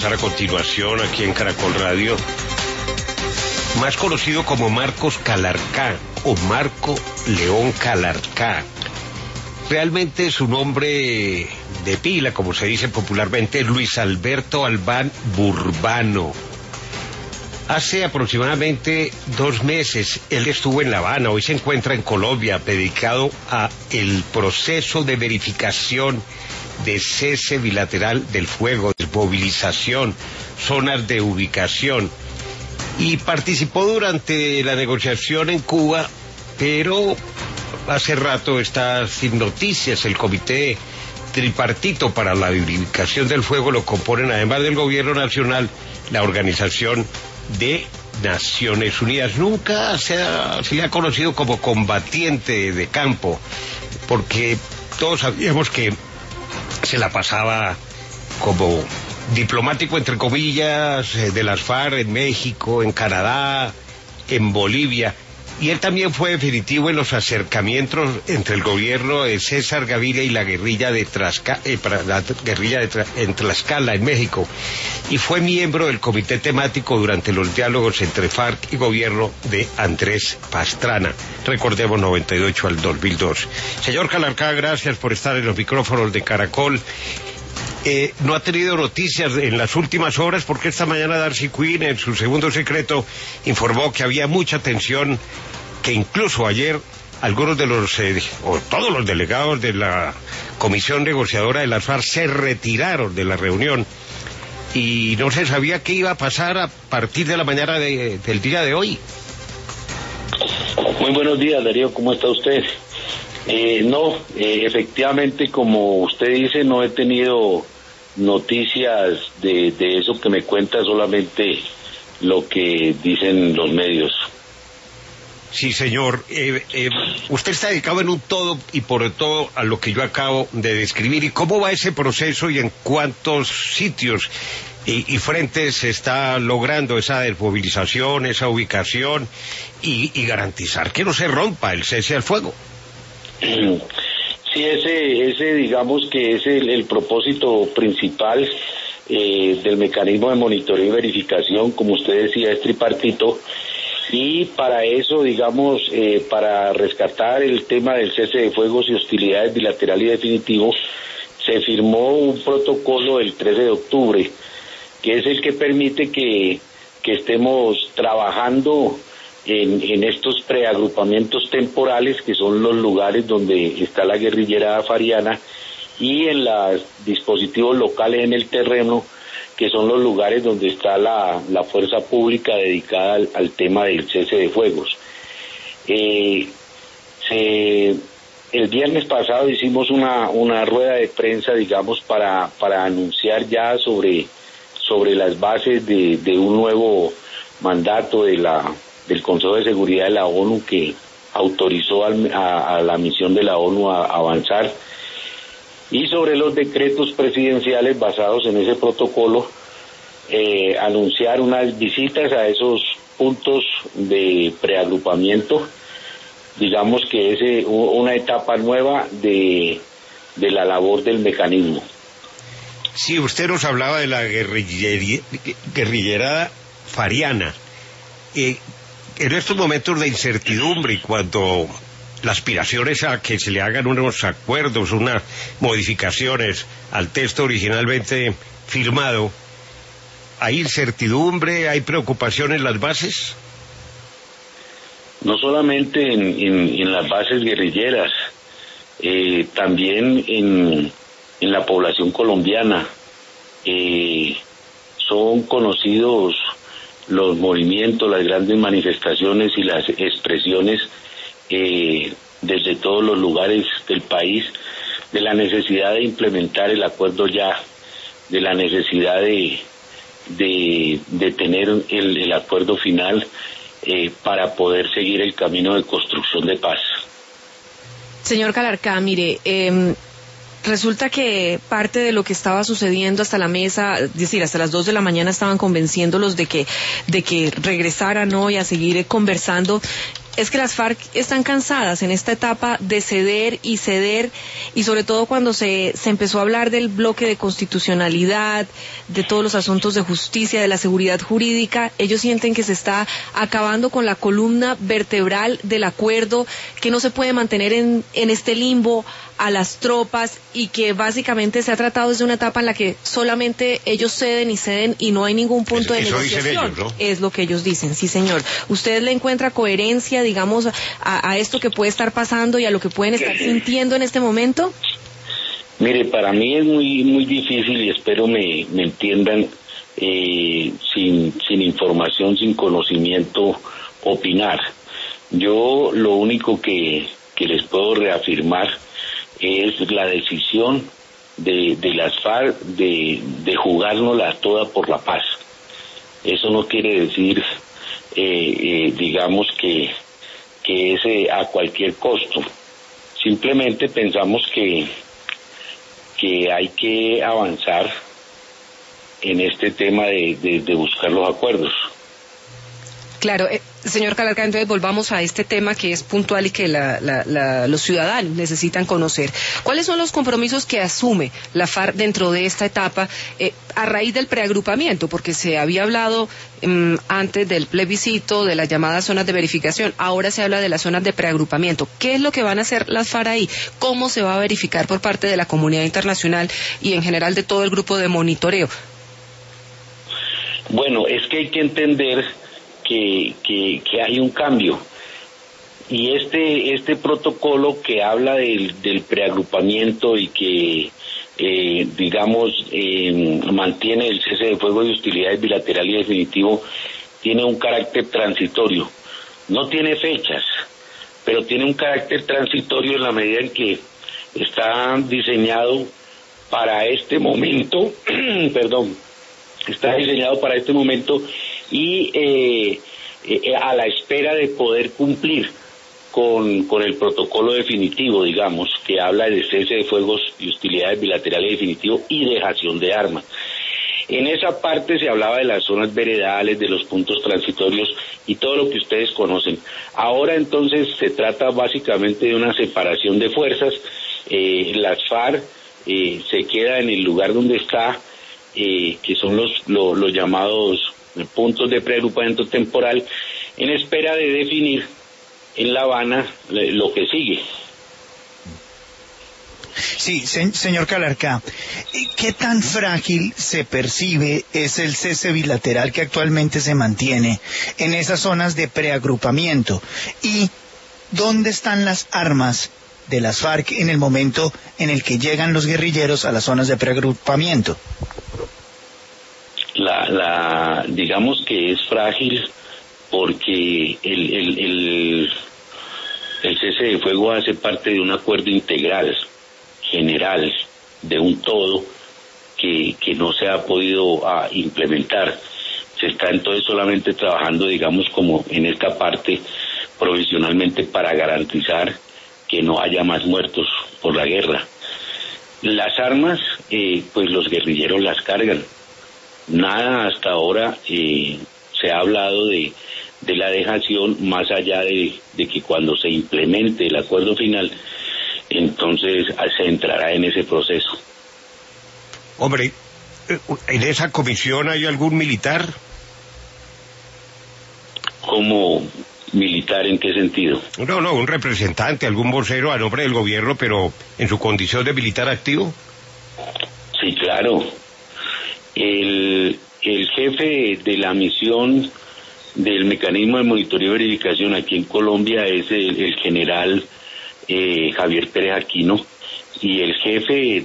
presentar a continuación aquí en Caracol Radio, más conocido como Marcos Calarcá o Marco León Calarcá. Realmente su nombre de pila, como se dice popularmente, es Luis Alberto Albán Burbano. Hace aproximadamente 2 meses él estuvo en La Habana, hoy se encuentra en Colombia, dedicado a el proceso de verificación de cese bilateral del fuego, desmovilización, zonas de ubicación, y participó durante la negociación en Cuba, pero hace rato está sin noticias. El comité tripartito para la verificación del fuego lo componen, además del gobierno nacional, la Organización de Naciones Unidas. Nunca se le ha conocido como combatiente de campo, porque todos sabíamos que se la pasaba como diplomático, entre comillas, de las FARC en México, en Canadá, en Bolivia. Y él también fue definitivo en los acercamientos entre el gobierno de César Gaviria y la guerrilla de en Tlaxcala, en México. Y fue miembro del comité temático durante los diálogos entre FARC y gobierno de Andrés Pastrana. Recordemos, 98 al 2002. Señor Calarcá, gracias por estar en los micrófonos de Caracol. No ha tenido noticias en las últimas horas, porque esta mañana Darcy Quinn, en su segundo secreto, informó que había mucha tensión, que incluso ayer algunos de los, o todos los delegados de la comisión negociadora de las FARC se retiraron de la reunión y no se sabía qué iba a pasar a partir de la mañana del día de hoy. Muy buenos días, Darío, ¿cómo está usted? Efectivamente, como usted dice, no he tenido noticias de eso que me cuenta, solamente lo que dicen los medios. Sí, señor. Usted está dedicado en un todo y por todo a lo que yo acabo de describir. ¿Y cómo va ese proceso y en cuántos sitios y frentes se está logrando esa desmovilización, esa ubicación y garantizar que no se rompa el cese al fuego? Sí, ese digamos que es el propósito principal del mecanismo de monitoreo y verificación. Como usted decía, es tripartito, y para eso, digamos, para rescatar el tema del cese de fuegos y hostilidades bilateral y definitivo, se firmó un protocolo el 13 de octubre, que es el que permite que estemos trabajando en estos preagrupamientos temporales, que son los lugares donde está la guerrillera fariana, y en los dispositivos locales en el terreno, que son los lugares donde está la fuerza pública dedicada al tema del cese de fuegos. El viernes pasado hicimos una rueda de prensa, digamos, para anunciar ya sobre las bases de un nuevo mandato del Consejo de Seguridad de la ONU, que autorizó a la misión de la ONU a avanzar, y sobre los decretos presidenciales basados en ese protocolo, anunciar unas visitas a esos puntos de preagrupamiento. Digamos que es una etapa nueva de la labor del mecanismo. Sí, usted nos hablaba de la guerrillera fariana. En estos momentos de incertidumbre, y cuando la aspiración es a que se le hagan unos acuerdos, unas modificaciones al texto originalmente firmado, ¿hay incertidumbre, hay preocupación en las bases? No solamente en las bases guerrilleras, también en la población colombiana. Son conocidos los movimientos, las grandes manifestaciones y las expresiones desde todos los lugares del país, de la necesidad de implementar el acuerdo ya, de la necesidad de tener el acuerdo final para poder seguir el camino de construcción de paz. Señor Calarcá, mire, resulta que parte de lo que estaba sucediendo hasta la mesa, es decir, hasta las 2 de la mañana estaban convenciéndolos de que regresaran hoy a seguir conversando, es que las FARC están cansadas en esta etapa de ceder, y sobre todo cuando se empezó a hablar del bloque de constitucionalidad, de todos los asuntos de justicia, de la seguridad jurídica. Ellos sienten que se está acabando con la columna vertebral del acuerdo, que no se puede mantener en este limbo a las tropas, y que básicamente se ha tratado desde una etapa en la que solamente ellos ceden y no hay ningún punto de negociación. Ellos, ¿no? Es lo que ellos dicen, sí señor. ¿Usted le encuentra coherencia, digamos, a esto que puede estar pasando y a lo que pueden estar sintiendo en este momento? Mire, para mí es muy difícil, y espero me entiendan, sin información, sin conocimiento, opinar. Yo lo único que les puedo reafirmar es la decisión de las FARC de jugárnosla toda por la paz. Eso no quiere decir, digamos, que es a cualquier costo. Simplemente pensamos que hay que avanzar en este tema de buscar los acuerdos. Claro, señor Calarca, entonces volvamos a este tema que es puntual y que los ciudadanos necesitan conocer. ¿Cuáles son los compromisos que asume la FARC dentro de esta etapa a raíz del preagrupamiento? Porque se había hablado antes del plebiscito, de las llamadas zonas de verificación, ahora se habla de las zonas de preagrupamiento. ¿Qué es lo que van a hacer las FARC ahí? ¿Cómo se va a verificar por parte de la comunidad internacional y en general de todo el grupo de monitoreo? Bueno, es que hay que entender que hay un cambio, y este protocolo que habla del preagrupamiento y que digamos mantiene el cese de fuego y hostilidades bilateral y definitivo, tiene un carácter transitorio, no tiene fechas, pero tiene un carácter transitorio en la medida en que está diseñado para este momento está diseñado para este momento, y a la espera de poder cumplir con el protocolo definitivo, digamos, que habla de cese de fuegos y hostilidades bilaterales definitivo y dejación de armas. En esa parte se hablaba de las zonas veredales, de los puntos transitorios y todo lo que ustedes conocen. Ahora entonces se trata básicamente de una separación de fuerzas. Las FARC se queda en el lugar donde está, que son los llamados puntos de preagrupamiento temporal, en espera de definir en La Habana lo que sigue. Sí, señor Calarca, ¿qué tan frágil se percibe es el cese bilateral que actualmente se mantiene en esas zonas de preagrupamiento? ¿Y dónde están las armas de las FARC en el momento en el que llegan los guerrilleros a las zonas de preagrupamiento? Digamos que es frágil porque el cese de fuego hace parte de un acuerdo integral, general, de un todo que no se ha podido implementar. Se está entonces solamente trabajando, digamos, como en esta parte provisionalmente para garantizar que no haya más muertos por la guerra. Las armas, pues los guerrilleros las cargan. Nada hasta ahora se ha hablado de la dejación, más allá de que cuando se implemente el acuerdo final, entonces se entrará en ese proceso. Hombre, ¿en esa comisión hay algún militar? ¿Cómo militar? ¿En qué sentido? No, un representante, algún vocero a nombre del gobierno, pero en su condición de militar activo. Sí, claro. El jefe de la misión del mecanismo de monitoreo y verificación aquí en Colombia es el general Javier Pérez Aquino, y el jefe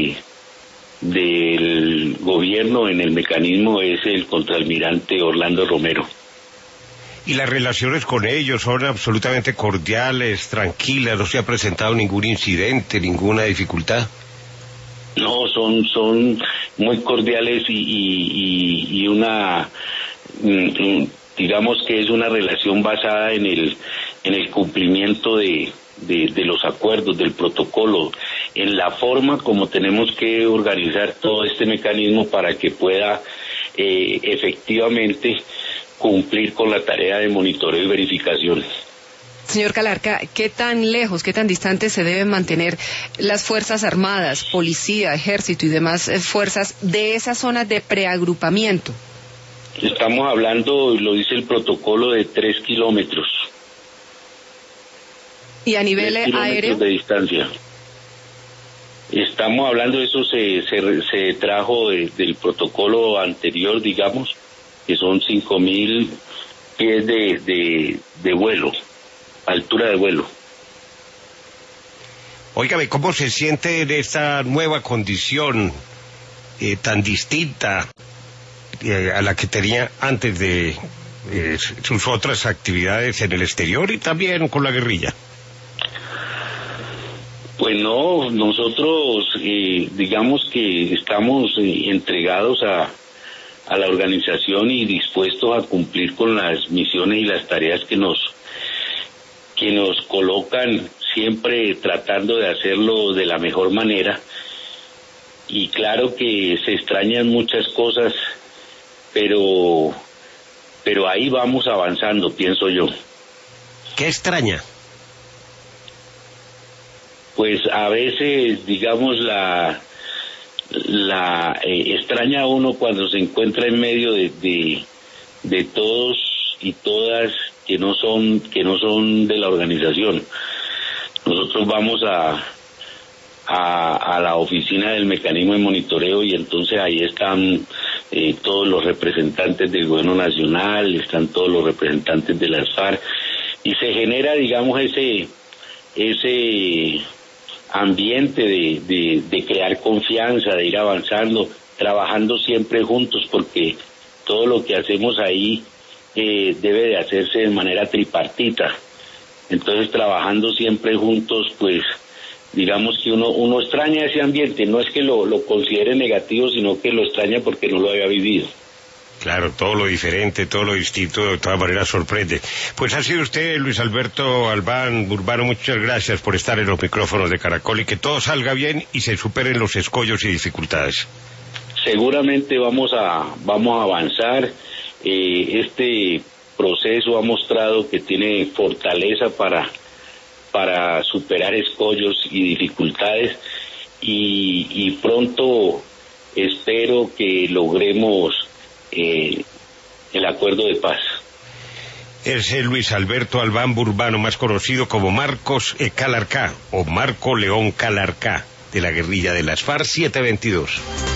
del gobierno en el mecanismo es el contraalmirante Orlando Romero. ¿Y las relaciones con ellos son absolutamente cordiales, tranquilas? ¿No se ha presentado ningún incidente, ninguna dificultad? No, son muy cordiales y una, digamos que es una relación basada en el cumplimiento de los acuerdos, del protocolo, en la forma como tenemos que organizar todo este mecanismo para que pueda efectivamente cumplir con la tarea de monitoreo y verificación. Señor Calarca, ¿qué tan lejos, qué tan distantes se deben mantener las Fuerzas Armadas, Policía, Ejército y demás fuerzas de esas zonas de preagrupamiento? Estamos hablando, lo dice el protocolo, de 3 kilómetros. ¿Y a nivel aéreo? De distancia. Estamos hablando, eso se trajo del protocolo anterior, digamos, que son 5.000 pies de vuelo, altura de vuelo. Óigame, ¿cómo se siente en esta nueva condición tan distinta a la que tenía antes de sus otras actividades en el exterior y también con la guerrilla? Pues no, nosotros digamos que estamos entregados a la organización y dispuestos a cumplir con las misiones y las tareas que nos colocan, siempre tratando de hacerlo de la mejor manera. Y claro que se extrañan muchas cosas, pero ahí vamos avanzando, pienso yo. ¿Qué extraña? Pues a veces, digamos, extraña a uno cuando se encuentra en medio de todos y todas que no son de la organización. Nosotros vamos a la oficina del mecanismo de monitoreo y entonces ahí están todos los representantes del gobierno nacional, están todos los representantes de las FARC y se genera, digamos, ese ambiente de crear confianza, de ir avanzando, trabajando siempre juntos, porque todo lo que hacemos ahí debe de hacerse de manera tripartita. Entonces, trabajando siempre juntos, pues, digamos que uno extraña ese ambiente, no es que lo considere negativo, sino que lo extraña porque no lo había vivido. Claro, todo lo diferente, todo lo distinto, de todas maneras sorprende. Pues ha sido usted, Luis Alberto Albán Burbano, muchas gracias por estar en los micrófonos de Caracol y que todo salga bien y se superen los escollos y dificultades. Seguramente vamos a avanzar. Este proceso ha mostrado que tiene fortaleza para superar escollos y dificultades y pronto espero que logremos el acuerdo de paz. Es el Luis Alberto Albán Burbano, más conocido como Marcos Calarcá o Marco León Calarcá, de la guerrilla de las FARC 722.